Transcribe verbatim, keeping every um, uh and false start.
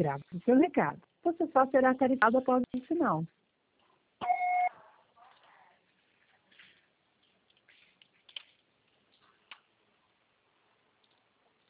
Grave o seu recado. Você só será tarifado após o sinal.